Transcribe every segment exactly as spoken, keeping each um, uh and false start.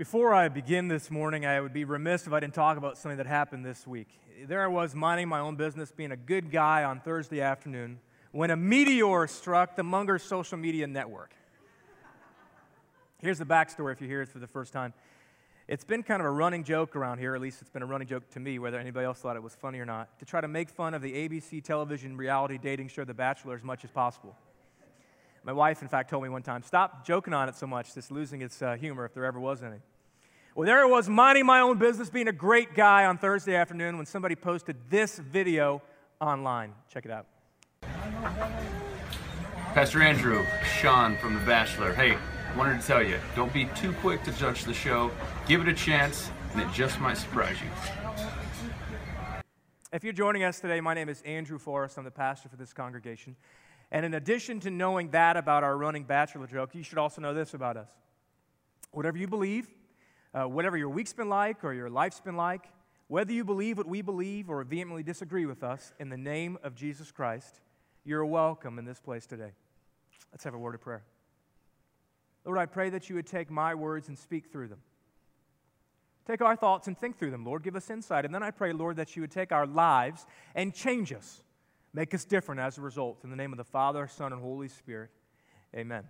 Before I begin this morning, I would be remiss if I didn't talk about something that happened this week. There I was minding my own business, being a good guy on Thursday afternoon, when a meteor struck the Munger social media network. Here's the backstory if you hear it for the first time. It's been kind of a running joke around here, at least it's been a running joke to me, whether anybody else thought it was funny or not, to try to make fun of the A B C television reality dating show The Bachelor as much as possible. My wife, in fact, told me one time, stop joking on it so much, it's losing its uh, humor if there ever was any. Well, there I was, minding my own business, being a great guy on Thursday afternoon when somebody posted this video online. Check it out. Pastor Andrew, Sean from The Bachelor. Hey, wanted to tell you, don't be too quick to judge the show. Give it a chance, and it just might surprise you. If you're joining us today, my name is Andrew Forrest. I'm the pastor for this congregation. And in addition to knowing that about our running Bachelor joke, you should also know this about us. Whatever you believe, Uh, whatever your week's been like or your life's been like, whether you believe what we believe or vehemently disagree with us, in the name of Jesus Christ, you're welcome in this place today. Let's have a word of prayer. Lord, I pray that you would take my words and speak through them. Take our thoughts and think through them, Lord. Give us insight. And then I pray, Lord, that you would take our lives and change us. Make us different as a result. In the name of the Father, Son, and Holy Spirit, amen.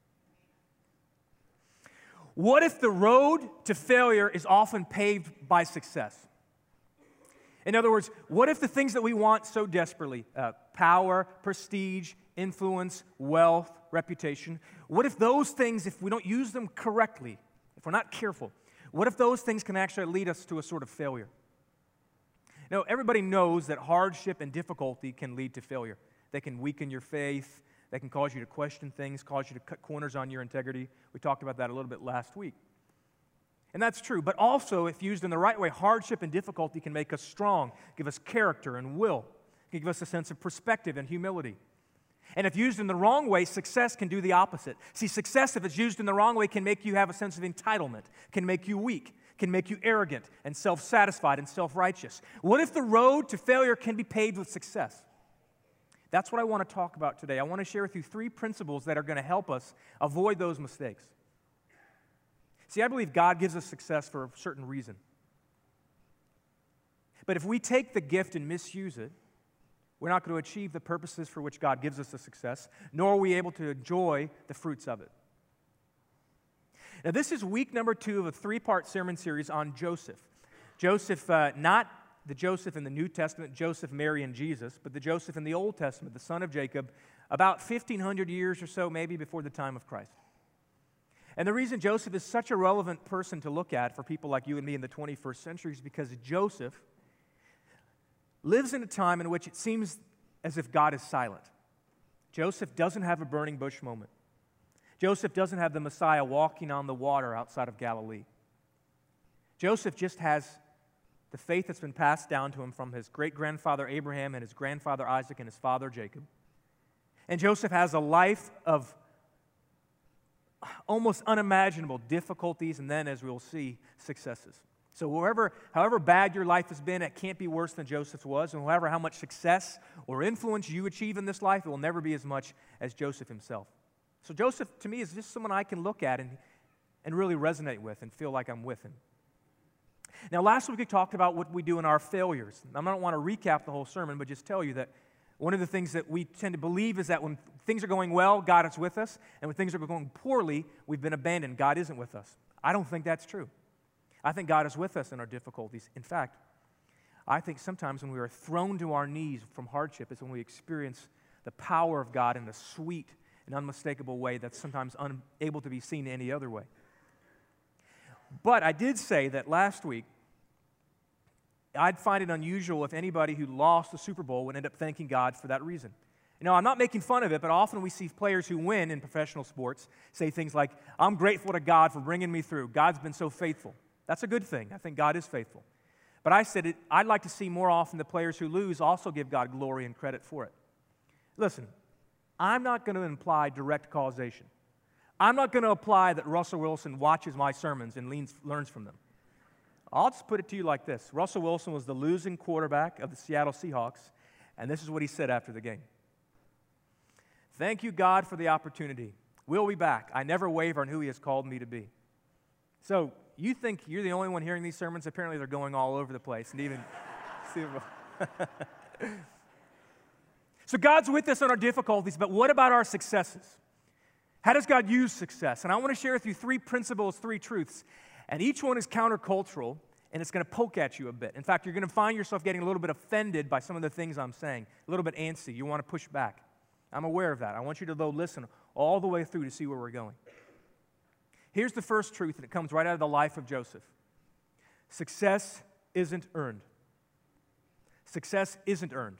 What if the road to failure is often paved by success? In other words, what if the things that we want so desperately, uh, power, prestige, influence, wealth, reputation, what if those things, if we don't use them correctly, if we're not careful, what if those things can actually lead us to a sort of failure? Now, everybody knows that hardship and difficulty can lead to failure. They can weaken your faith. They can cause you to question things, cause you to cut corners on your integrity. We talked about that a little bit last week. And that's true. But also, if used in the right way, hardship and difficulty can make us strong, give us character and will, can give us a sense of perspective and humility. And if used in the wrong way, success can do the opposite. See, success, if it's used in the wrong way, can make you have a sense of entitlement, can make you weak, can make you arrogant and self-satisfied and self-righteous. What if the road to failure can be paved with success? That's what I want to talk about today. I want to share with you three principles that are going to help us avoid those mistakes. See, I believe God gives us success for a certain reason. But if we take the gift and misuse it, we're not going to achieve the purposes for which God gives us the success, nor are we able to enjoy the fruits of it. Now, this is week number two of a three-part sermon series on Joseph. Joseph, uh, not the Joseph in the New Testament, Joseph, Mary, and Jesus, but the Joseph in the Old Testament, the son of Jacob, about fifteen hundred years or so, maybe before the time of Christ. And the reason Joseph is such a relevant person to look at for people like you and me in the twenty-first century is because Joseph lives in a time in which it seems as if God is silent. Joseph doesn't have a burning bush moment. Joseph doesn't have the Messiah walking on the water outside of Galilee. Joseph just has the faith that's been passed down to him from his great-grandfather Abraham and his grandfather Isaac and his father Jacob. And Joseph has a life of almost unimaginable difficulties and then, as we'll see, successes. So wherever, however bad your life has been, it can't be worse than Joseph's was. And however how much success or influence you achieve in this life, it will never be as much as Joseph himself. So Joseph, to me, is just someone I can look at and, and really resonate with and feel like I'm with him. Now, last week we talked about what we do in our failures. I don't want to recap the whole sermon, but just tell you that one of the things that we tend to believe is that when things are going well, God is with us, and when things are going poorly, we've been abandoned. God isn't with us. I don't think that's true. I think God is with us in our difficulties. In fact, I think sometimes when we are thrown to our knees from hardship is when we experience the power of God in a sweet and unmistakable way that's sometimes unable to be seen any other way. But I did say that last week, I'd find it unusual if anybody who lost the Super Bowl would end up thanking God for that reason. You know, I'm not making fun of it, but often we see players who win in professional sports say things like, I'm grateful to God for bringing me through. God's been so faithful. That's a good thing. I think God is faithful. But I said it, I'd like to see more often the players who lose also give God glory and credit for it. Listen, I'm not going to imply direct causation. I'm not going to imply that Russell Wilson watches my sermons and leans, learns from them. I'll just put it to you like this. Russell Wilson was the losing quarterback of the Seattle Seahawks, and this is what he said after the game. Thank you, God, for the opportunity. We'll be back. I never waver on who He has called me to be. So you think you're the only one hearing these sermons. Apparently, they're going all over the place. And even, so God's with us on our difficulties, but what about our successes? How does God use success? And I want to share with you three principles, three truths. And each one is countercultural, and it's going to poke at you a bit. In fact, you're going to find yourself getting a little bit offended by some of the things I'm saying, a little bit antsy. You want to push back. I'm aware of that. I want you to, though, listen all the way through to see where we're going. Here's the first truth, and it comes right out of the life of Joseph. Success isn't earned. Success isn't earned.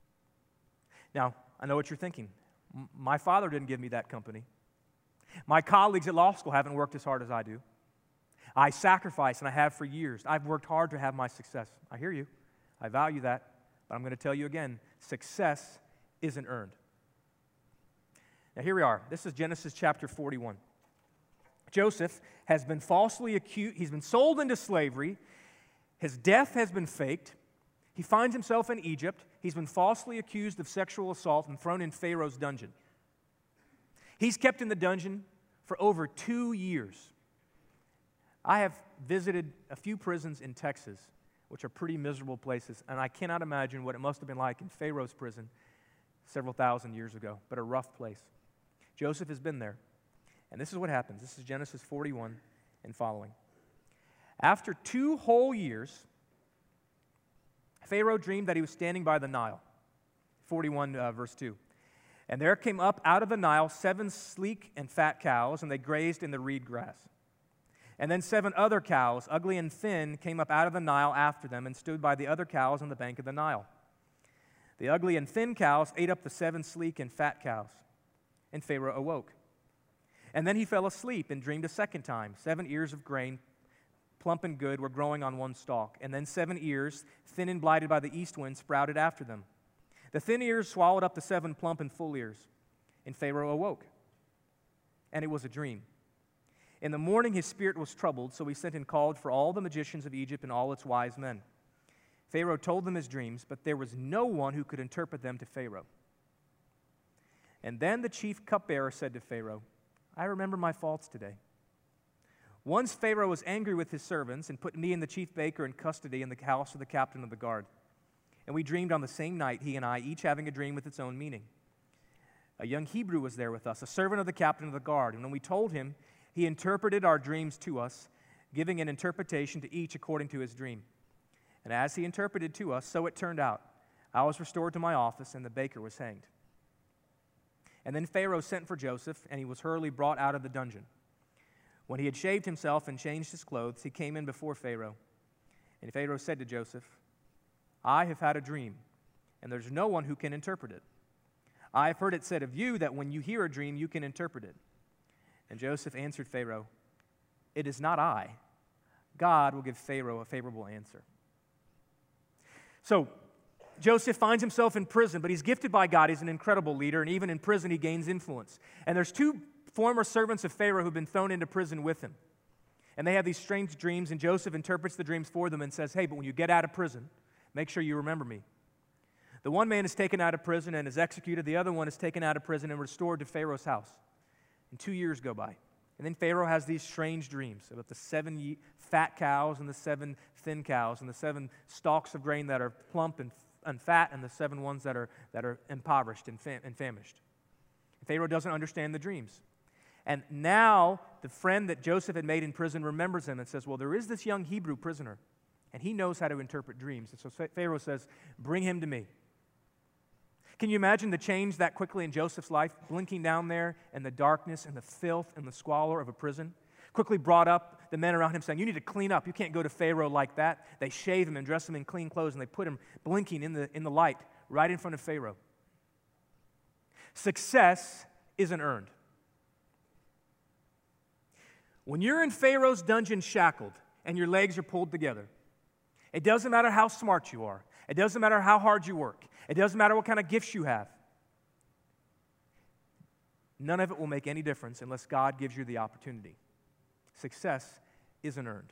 Now, I know what you're thinking. M- my father didn't give me that company. My colleagues at law school haven't worked as hard as I do. I sacrifice, and I have for years. I've worked hard to have my success. I hear you. I value that. But I'm going to tell you again, success isn't earned. Now, here we are. This is Genesis chapter forty-one. Joseph has been falsely accused. He's been sold into slavery. His death has been faked. He finds himself in Egypt. He's been falsely accused of sexual assault and thrown in Pharaoh's dungeon. He's kept in the dungeon for over two years. I have visited a few prisons in Texas, which are pretty miserable places, and I cannot imagine what it must have been like in Pharaoh's prison several thousand years ago, but a rough place. Joseph has been there. And this is what happens. This is Genesis forty-one and following. After two whole years, Pharaoh dreamed that he was standing by the Nile. forty-one, uh, verse two. And there came up out of the Nile seven sleek and fat cows, and they grazed in the reed grass. And then seven other cows, ugly and thin, came up out of the Nile after them and stood by the other cows on the bank of the Nile. The ugly and thin cows ate up the seven sleek and fat cows. And Pharaoh awoke. And then he fell asleep and dreamed a second time. Seven ears of grain, plump and good, were growing on one stalk. And then seven ears, thin and blighted by the east wind, sprouted after them. The thin ears swallowed up the seven plump and full ears. And Pharaoh awoke. And it was a dream. In the morning his spirit was troubled, so he sent and called for all the magicians of Egypt and all its wise men. Pharaoh told them his dreams, but there was no one who could interpret them to Pharaoh. And then the chief cupbearer said to Pharaoh, I remember my faults today. Once Pharaoh was angry with his servants and put me and the chief baker in custody in the house of the captain of the guard. And we dreamed on the same night, he and I, each having a dream with its own meaning. A young Hebrew was there with us, a servant of the captain of the guard. And when we told him, he interpreted our dreams to us, giving an interpretation to each according to his dream. And as he interpreted to us, so it turned out. I was restored to my office, and the baker was hanged. And then Pharaoh sent for Joseph, and he was hurriedly brought out of the dungeon. When he had shaved himself and changed his clothes, he came in before Pharaoh. And Pharaoh said to Joseph, I have had a dream, and there's no one who can interpret it. I have heard it said of you that when you hear a dream, you can interpret it. And Joseph answered Pharaoh, it is not I. God will give Pharaoh a favorable answer. So, Joseph finds himself in prison, but he's gifted by God. He's an incredible leader, and even in prison he gains influence. And there's two former servants of Pharaoh who've been thrown into prison with him. And they have these strange dreams, and Joseph interprets the dreams for them and says, hey, but when you get out of prison, make sure you remember me. The one man is taken out of prison and is executed. The other one is taken out of prison and restored to Pharaoh's house. And two years go by. And then Pharaoh has these strange dreams about the seven ye- fat cows and the seven thin cows and the seven stalks of grain that are plump and, and fat and the seven ones that are, that are impoverished and, fam- and famished. Pharaoh doesn't understand the dreams. And now the friend that Joseph had made in prison remembers him and says, well, there is this young Hebrew prisoner, and he knows how to interpret dreams. And so Pharaoh says, bring him to me. Can you imagine the change that quickly in Joseph's life, blinking down there in the darkness and the filth and the squalor of a prison? Quickly brought up the men around him saying, you need to clean up. You can't go to Pharaoh like that. They shave him and dress him in clean clothes, and they put him blinking in the, in the light right in front of Pharaoh. Success isn't earned. When you're in Pharaoh's dungeon shackled and your legs are pulled together, it doesn't matter how smart you are. It doesn't matter how hard you work. It doesn't matter what kind of gifts you have. None of it will make any difference unless God gives you the opportunity. Success isn't earned.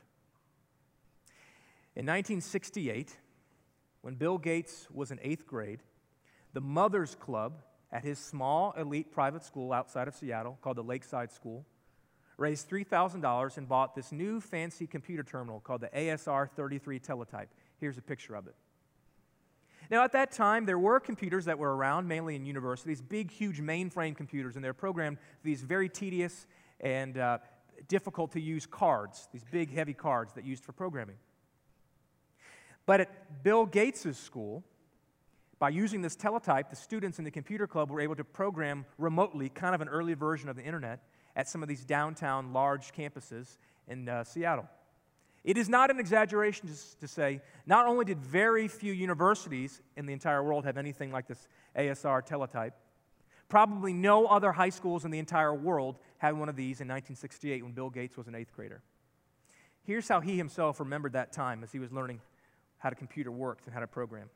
In nineteen sixty-eight, when Bill Gates was in eighth grade, the Mothers Club at his small elite private school outside of Seattle called the Lakeside School raised three thousand dollars and bought this new fancy computer terminal called the A S R thirty-three Teletype. Here's a picture of it. Now, at that time, there were computers that were around, mainly in universities, big, huge mainframe computers, and they're programmed with these very tedious and uh, difficult-to-use cards, these big, heavy cards that used for programming. But at Bill Gates' school, by using this teletype, the students in the computer club were able to program remotely, kind of an early version of the internet, at some of these downtown large campuses in uh, Seattle. It is not an exaggeration to say, not only did very few universities in the entire world have anything like this A S R teletype, probably no other high schools in the entire world had one of these in nineteen sixty-eight when Bill Gates was an eighth grader. Here's how he himself remembered that time as he was learning how a computer worked and how to program.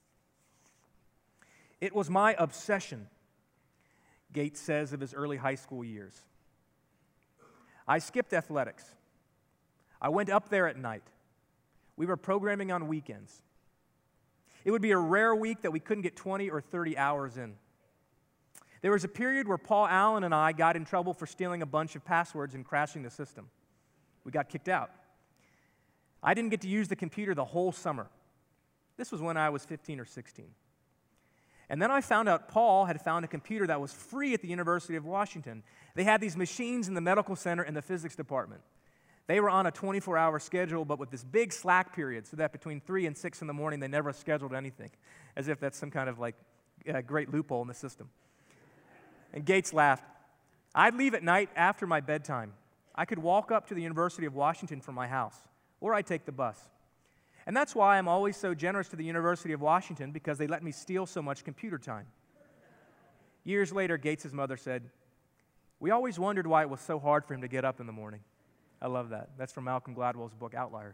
It was my obsession, Gates says of his early high school years. I skipped athletics. I went up there at night. We were programming on weekends. It would be a rare week that we couldn't get twenty or thirty hours in. There was a period where Paul Allen and I got in trouble for stealing a bunch of passwords and crashing the system. We got kicked out. I didn't get to use the computer the whole summer. This was when I was fifteen or sixteen. And then I found out Paul had found a computer that was free at the University of Washington. They had these machines in the medical center and the physics department. They were on a twenty-four hour schedule, but with this big slack period, so that between three and six in the morning, they never scheduled anything, as if that's some kind of like uh, great loophole in the system. And Gates laughed. I'd leave at night after my bedtime. I could walk up to the University of Washington from my house, or I'd take the bus. And that's why I'm always so generous to the University of Washington, because they let me steal so much computer time. Years later, Gates' mother said, we always wondered why it was so hard for him to get up in the morning. I love that. That's from Malcolm Gladwell's book, Outliers.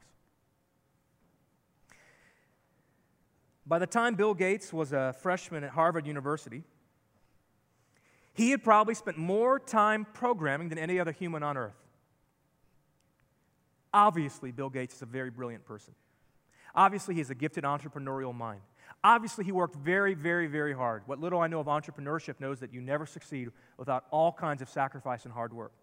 By the time Bill Gates was a freshman at Harvard University, he had probably spent more time programming than any other human on earth. Obviously, Bill Gates is a very brilliant person. Obviously, he has a gifted entrepreneurial mind. Obviously, he worked very, very, very hard. What little I know of entrepreneurship knows that you never succeed without all kinds of sacrifice and hard work.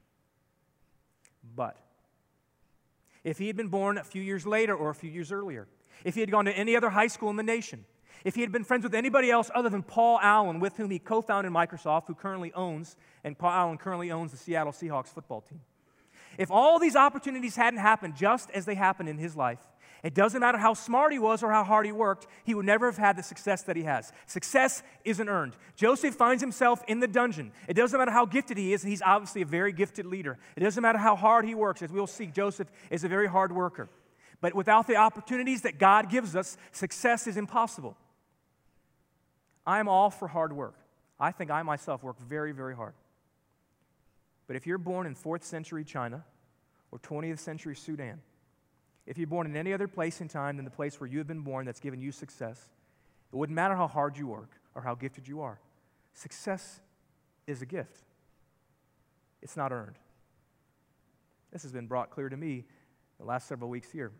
But if he had been born a few years later or a few years earlier, if he had gone to any other high school in the nation, if he had been friends with anybody else other than Paul Allen, with whom he co-founded Microsoft, who currently owns, and Paul Allen currently owns the Seattle Seahawks football team. If all these opportunities hadn't happened just as they happened in his life, it doesn't matter how smart he was or how hard he worked, he would never have had the success that he has. Success isn't earned. Joseph finds himself in the dungeon. It doesn't matter how gifted he is, he's obviously a very gifted leader. It doesn't matter how hard he works. As we'll see, Joseph is a very hard worker. But without the opportunities that God gives us, success is impossible. I'm all for hard work. I think I myself work very, very hard. But if you're born in fourth century China or twentieth century Sudan, if you're born in any other place in time than the place where you have been born that's given you success, it wouldn't matter how hard you work or how gifted you are. Success is a gift. It's not earned. This has been brought clear to me the last several weeks here.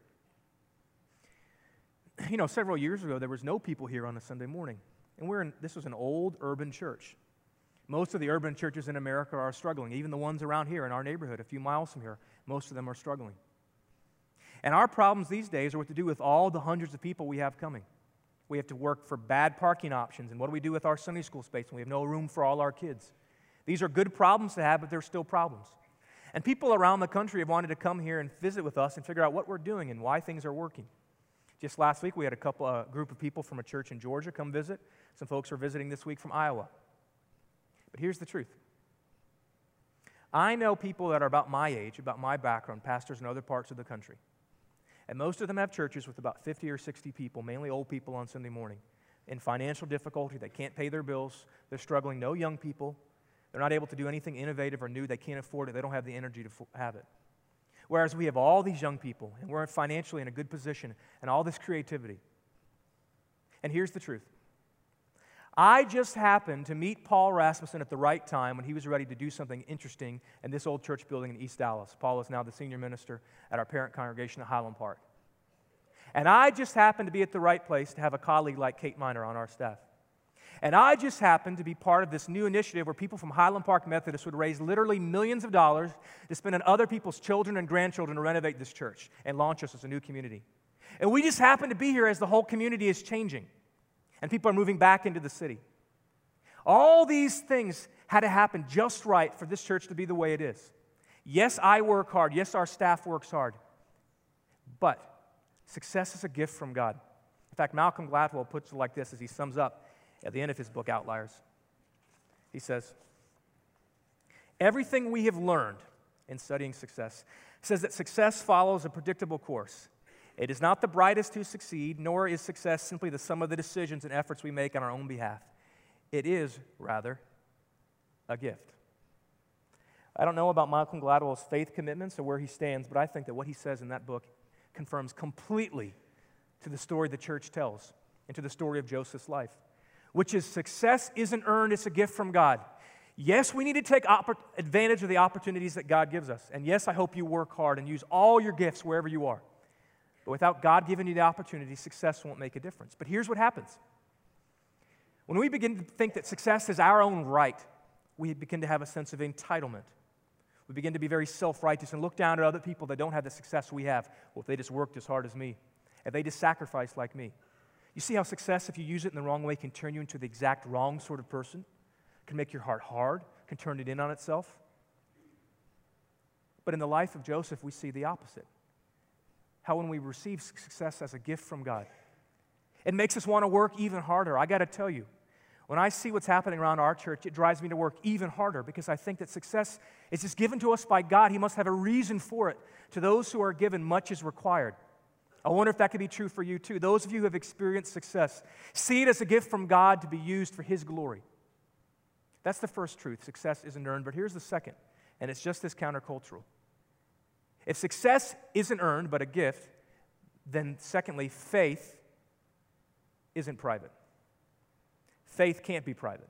You know, several years ago, there was no people here on a Sunday morning. And we're in, this was an old urban church. Most of the urban churches in America are struggling. Even the ones around here in our neighborhood, a few miles from here, most of them are struggling. And our problems these days are what to do with all the hundreds of people we have coming. We have to work for bad parking options. And what do we do with our Sunday school space when we have no room for all our kids? These are good problems to have, but they're still problems. And people around the country have wanted to come here and visit with us and figure out what we're doing and why things are working. Just last week, we had a couple, a group of people from a church in Georgia come visit. Some folks are visiting this week from Iowa. But here's the truth. I know people that are about my age, about my background, pastors in other parts of the country. And most of them have churches with about fifty or sixty people, mainly old people on Sunday morning, in financial difficulty. They can't pay their bills. They're struggling. No young people. They're not able to do anything innovative or new. They can't afford it. They don't have the energy to have it. Whereas we have all these young people, and we're financially in a good position, and all this creativity. And here's the truth. I just happened to meet Paul Rasmussen at the right time when he was ready to do something interesting in this old church building in East Dallas. Paul is now the senior minister at our parent congregation at Highland Park. And I just happened to be at the right place to have a colleague like Kate Miner on our staff. And I just happened to be part of this new initiative where people from Highland Park Methodist would raise literally millions of dollars to spend on other people's children and grandchildren to renovate this church and launch us as a new community. And we just happened to be here as the whole community is changing and people are moving back into the city. All these things had to happen just right for this church to be the way it is. Yes, I work hard. Yes, our staff works hard. But success is a gift from God. In fact, Malcolm Gladwell puts it like this as he sums up at the end of his book, Outliers. He says, everything we have learned in studying success says that success follows a predictable course. It is not the brightest who succeed, nor is success simply the sum of the decisions and efforts we make on our own behalf. It is, rather, a gift. I don't know about Malcolm Gladwell's faith commitments or where he stands, but I think that what he says in that book confirms completely to the story the church tells and to the story of Joseph's life, which is success isn't earned, it's a gift from God. Yes, we need to take oppor- advantage of the opportunities that God gives us. And yes, I hope you work hard and use all your gifts wherever you are. But without God giving you the opportunity, success won't make a difference. But here's what happens. When we begin to think that success is our own right, we begin to have a sense of entitlement. We begin to be very self-righteous and look down at other people that don't have the success we have. Well, if they just worked as hard as me, if they just sacrificed like me. You see how success, if you use it in the wrong way, can turn you into the exact wrong sort of person? Can make your heart hard, can turn it in on itself. But in the life of Joseph, we see the opposite. How when we receive success as a gift from God, it makes us want to work even harder. I got to tell you, when I see what's happening around our church, it drives me to work even harder because I think that success is just given to us by God. He must have a reason for it. To those who are given, much is required. I wonder if that could be true for you too. Those of you who have experienced success, see it as a gift from God to be used for His glory. That's the first truth. Success isn't earned. But here's the second, and it's just as countercultural. If success isn't earned but a gift, then secondly, faith isn't private. Faith can't be private.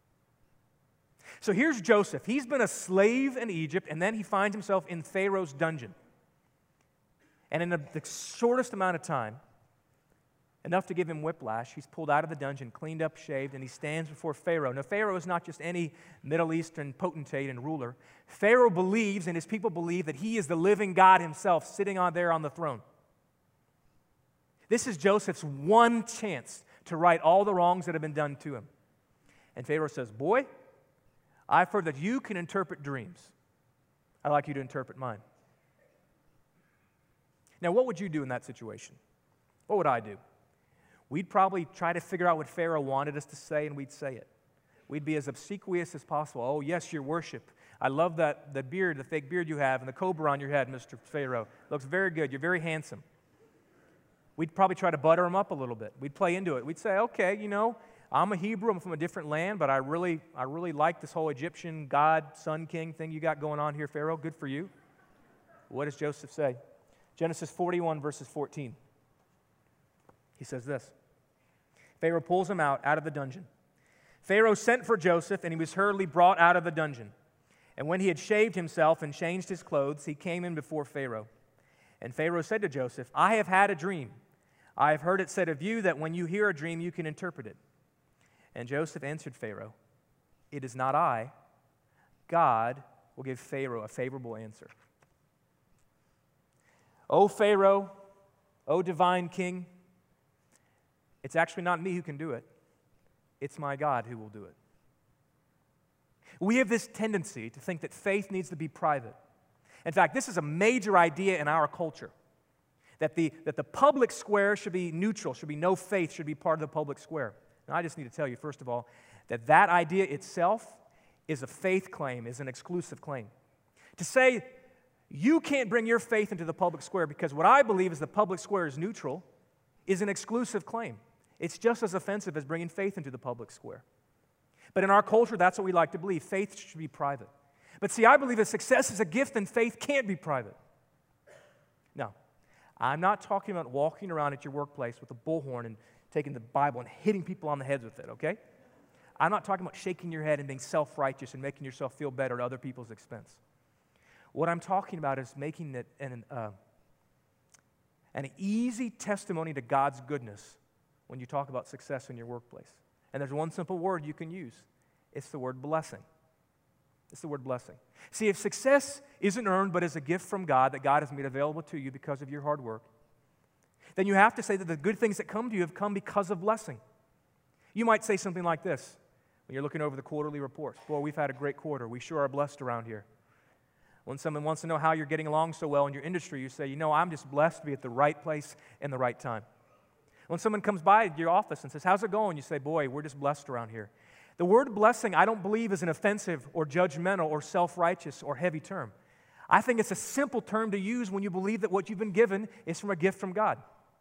So here's Joseph. He's been a slave in Egypt, and then he finds himself in Pharaoh's dungeon. And in the, the shortest amount of time, enough to give him whiplash, he's pulled out of the dungeon, cleaned up, shaved, and he stands before Pharaoh. Now, Pharaoh is not just any Middle Eastern potentate and ruler. Pharaoh believes, and his people believe, that he is the living God himself sitting on there on the throne. This is Joseph's one chance to right all the wrongs that have been done to him. And Pharaoh says, boy, I've heard that you can interpret dreams. I'd like you to interpret mine. Now, what would you do in that situation? What would I do? We'd probably try to figure out what Pharaoh wanted us to say, and we'd say it. We'd be as obsequious as possible. Oh, yes, your worship. I love that the beard, the fake beard you have, and the cobra on your head, Mister Pharaoh. Looks very good. You're very handsome. We'd probably try to butter him up a little bit. We'd play into it. We'd say, okay, you know, I'm a Hebrew. I'm from a different land, but I really, I really like this whole Egyptian God, Sun King thing you got going on here, Pharaoh. Good for you. What does Joseph say? Genesis forty-one, verses fourteen. He says this. Pharaoh pulls him out, out of the dungeon. Pharaoh sent for Joseph, and he was hurriedly brought out of the dungeon. And when he had shaved himself and changed his clothes, he came in before Pharaoh. And Pharaoh said to Joseph, I have had a dream. I have heard it said of you that when you hear a dream, you can interpret it. And Joseph answered Pharaoh, it is not I. God will give Pharaoh a favorable answer. O Pharaoh, O divine king, it's actually not me who can do it. It's my God who will do it. We have this tendency to think that faith needs to be private. In fact, this is a major idea in our culture, that the, that the public square should be neutral, should be no faith, should be part of the public square. Now, I just need to tell you, first of all, that that idea itself is a faith claim, is an exclusive claim. To say you can't bring your faith into the public square because what I believe is the public square is neutral is an exclusive claim. It's just as offensive as bringing faith into the public square. But in our culture, that's what we like to believe. Faith should be private. But see, I believe that success is a gift and faith can't be private. No, I'm not talking about walking around at your workplace with a bullhorn and taking the Bible and hitting people on the heads with it, okay? I'm not talking about shaking your head and being self-righteous and making yourself feel better at other people's expense. What I'm talking about is making it an, uh, an easy testimony to God's goodness when you talk about success in your workplace. And there's one simple word you can use. It's the word blessing. It's the word blessing. See, if success isn't earned but is a gift from God that God has made available to you because of your hard work, then you have to say that the good things that come to you have come because of blessing. You might say something like this when you're looking over the quarterly reports. Boy, we've had a great quarter. We sure are blessed around here. When someone wants to know how you're getting along so well in your industry, you say, you know, I'm just blessed to be at the right place in the right time. When someone comes by your office and says, how's it going? You say, boy, we're just blessed around here. The word blessing, I don't believe, is an offensive or judgmental or self-righteous or heavy term. I think it's a simple term to use when you believe that what you've been given is from a gift from God.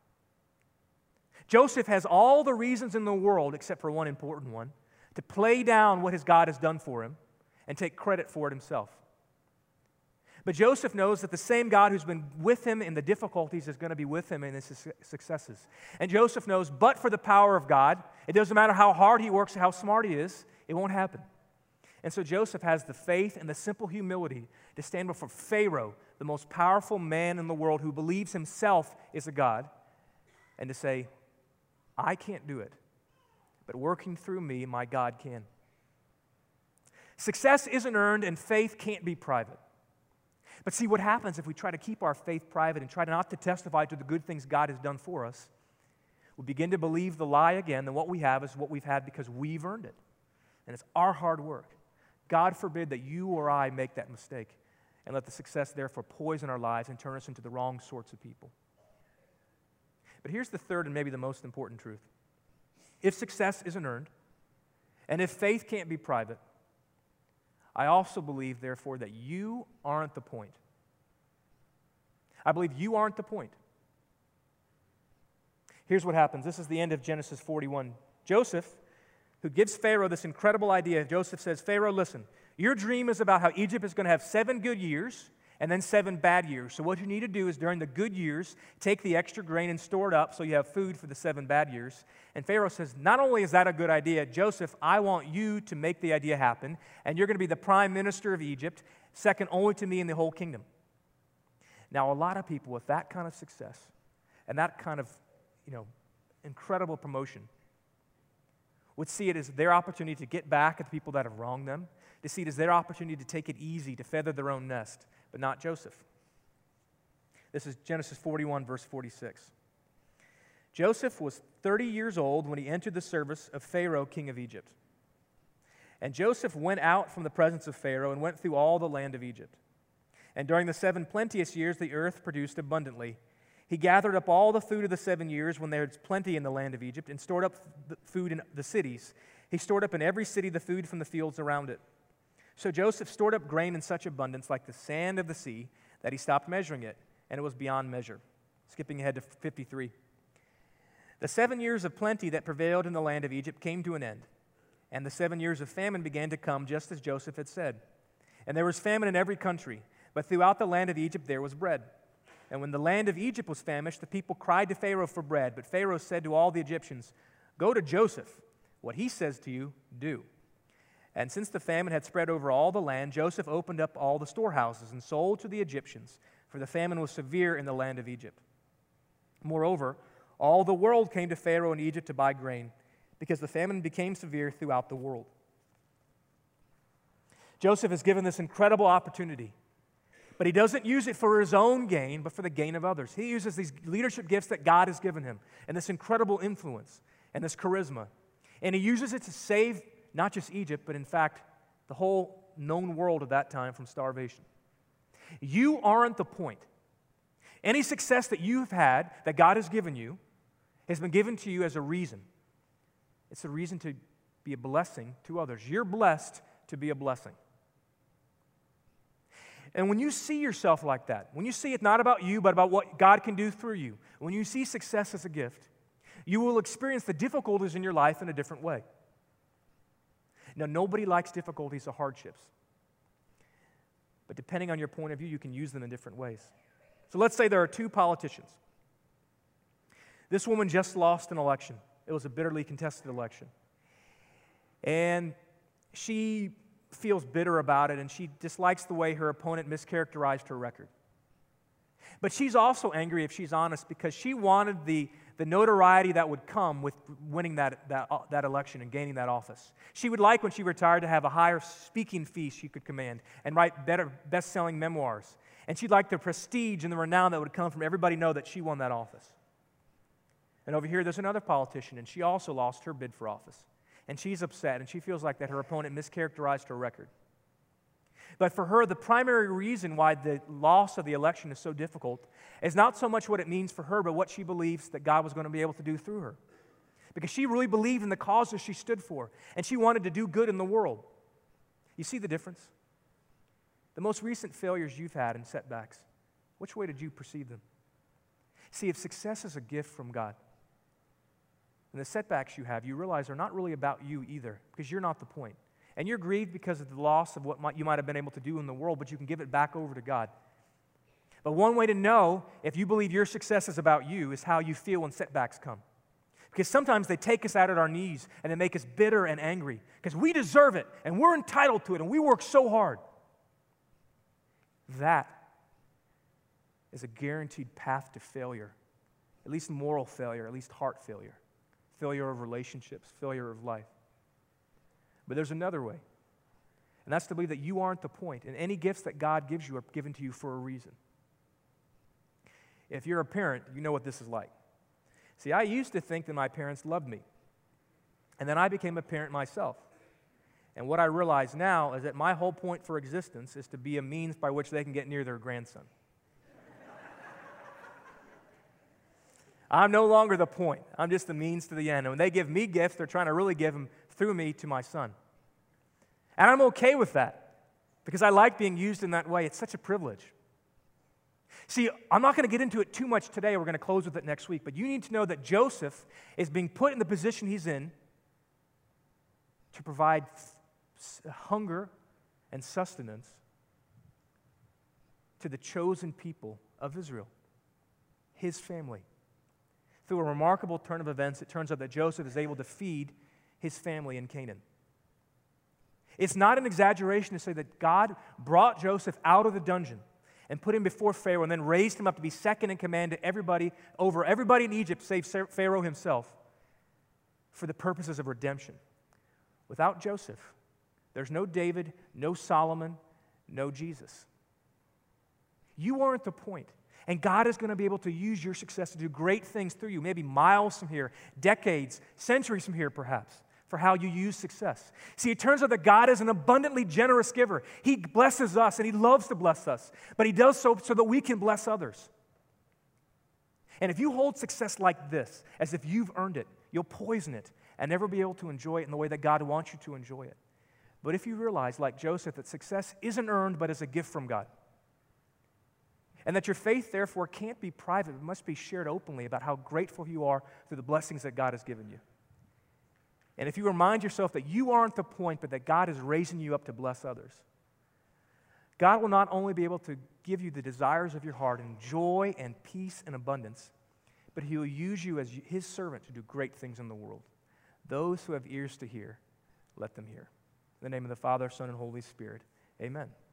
Joseph has all the reasons in the world, except for one important one, to play down what his God has done for him and take credit for it himself. But Joseph knows that the same God who's been with him in the difficulties is going to be with him in his successes. And Joseph knows, but for the power of God, it doesn't matter how hard he works or how smart he is, it won't happen. And so Joseph has the faith and the simple humility to stand before Pharaoh, the most powerful man in the world who believes himself is a God, and to say, I can't do it, but working through me, my God can. Success isn't earned and faith can't be private. But see, what happens if we try to keep our faith private and try not to testify to the good things God has done for us, we begin to believe the lie again that what we have is what we've had because we've earned it. And it's our hard work. God forbid that you or I make that mistake and let the success therefore poison our lives and turn us into the wrong sorts of people. But here's the third and maybe the most important truth. If success isn't earned, and if faith can't be private, I also believe, therefore, that you aren't the point. I believe you aren't the point. Here's what happens. This is the end of Genesis forty-one. Joseph, who gives Pharaoh this incredible idea, Joseph says, Pharaoh, listen, your dream is about how Egypt is going to have seven good years and then seven bad years. So what you need to do is during the good years, take the extra grain and store it up so you have food for the seven bad years. And Pharaoh says, not only is that a good idea, Joseph, I want you to make the idea happen, and you're going to be the prime minister of Egypt, second only to me in the whole kingdom. Now, a lot of people with that kind of success and that kind of, you know, incredible promotion would see it as their opportunity to get back at the people that have wronged them, to see it as their opportunity to take it easy, to feather their own nest. But not Joseph. This is Genesis forty-one, verse forty-six. Joseph was thirty years old when he entered the service of Pharaoh, king of Egypt. And Joseph went out from the presence of Pharaoh and went through all the land of Egypt. And during the seven plenteous years, the earth produced abundantly. He gathered up all the food of the seven years when there was plenty in the land of Egypt and stored up the food in the cities. He stored up in every city the food from the fields around it. So Joseph stored up grain in such abundance like the sand of the sea that he stopped measuring it, and it was beyond measure. Skipping ahead to fifty-three. The seven years of plenty that prevailed in the land of Egypt came to an end, and the seven years of famine began to come just as Joseph had said. And there was famine in every country, but throughout the land of Egypt there was bread. And when the land of Egypt was famished, the people cried to Pharaoh for bread. But Pharaoh said to all the Egyptians, go to Joseph. What he says to you, do. And since the famine had spread over all the land, Joseph opened up all the storehouses and sold to the Egyptians, for the famine was severe in the land of Egypt. Moreover, all the world came to Pharaoh in Egypt to buy grain, because the famine became severe throughout the world. Joseph is given this incredible opportunity, but he doesn't use it for his own gain, but for the gain of others. He uses these leadership gifts that God has given him, and this incredible influence, and this charisma, and he uses it to save not just Egypt, but in fact, the whole known world of that time from starvation. You aren't the point. Any success that you've had, that God has given you, has been given to you as a reason. It's a reason to be a blessing to others. You're blessed to be a blessing. And when you see yourself like that, when you see it not about you, but about what God can do through you, when you see success as a gift, you will experience the difficulties in your life in a different way. Now, nobody likes difficulties or hardships. But depending on your point of view, you can use them in different ways. So let's say there are two politicians. This woman just lost an election. It was a bitterly contested election. And she feels bitter about it, and she dislikes the way her opponent mischaracterized her record. But she's also angry, if she's honest, because she wanted the, the notoriety that would come with winning that, that, uh, that election and gaining that office. She would like, when she retired, to have a higher speaking fee she could command and write better, best-selling memoirs. And she'd like the prestige and the renown that would come from everybody know that she won that office. And over here, there's another politician, and she also lost her bid for office. And she's upset, and she feels like that her opponent mischaracterized her record. But for her, the primary reason why the loss of the election is so difficult is not so much what it means for her, but what she believes that God was going to be able to do through her. Because she really believed in the causes she stood for, and she wanted to do good in the world. You see the difference? The most recent failures you've had and setbacks, which way did you perceive them? See, if success is a gift from God, and the setbacks you have, you realize are not really about you either, because you're not the point. And you're grieved because of the loss of what might, you might have been able to do in the world, but you can give it back over to God. But one way to know if you believe your success is about you is how you feel when setbacks come. Because sometimes they take us out at our knees and they make us bitter and angry because we deserve it and we're entitled to it and we work so hard. That is a guaranteed path to failure, at least moral failure, at least heart failure, failure of relationships, failure of life. But there's another way, and that's to believe that you aren't the point, and any gifts that God gives you are given to you for a reason. If you're a parent, you know what this is like. See, I used to think that my parents loved me, and then I became a parent myself. And what I realize now is that my whole point for existence is to be a means by which they can get near their grandson. I'm no longer the point. I'm just the means to the end. And when they give me gifts, they're trying to really give them through me to my son. And I'm okay with that because I like being used in that way. It's such a privilege. See, I'm not going to get into it too much today. We're going to close with it next week. But you need to know that Joseph is being put in the position he's in to provide f- hunger and sustenance to the chosen people of Israel, his family. Through a remarkable turn of events, it turns out that Joseph is able to feed his family in Canaan. It's not an exaggeration to say that God brought Joseph out of the dungeon and put him before Pharaoh and then raised him up to be second in command to everybody, over everybody in Egypt save Pharaoh himself, for the purposes of redemption. Without Joseph, there's no David, no Solomon, no Jesus. You aren't the point. And God is going to be able to use your success to do great things through you, maybe miles from here, decades, centuries from here perhaps, for how you use success. See, it turns out that God is an abundantly generous giver. He blesses us and He loves to bless us, but He does so so that we can bless others. And if you hold success like this, as if you've earned it, you'll poison it and never be able to enjoy it in the way that God wants you to enjoy it. But if you realize, like Joseph, that success isn't earned but is a gift from God, and that your faith, therefore, can't be private, but must be shared openly about how grateful you are through the blessings that God has given you. And if you remind yourself that you aren't the point, but that God is raising you up to bless others, God will not only be able to give you the desires of your heart and joy and peace and abundance, but He will use you as His servant to do great things in the world. Those who have ears to hear, let them hear. In the name of the Father, Son, and Holy Spirit, amen.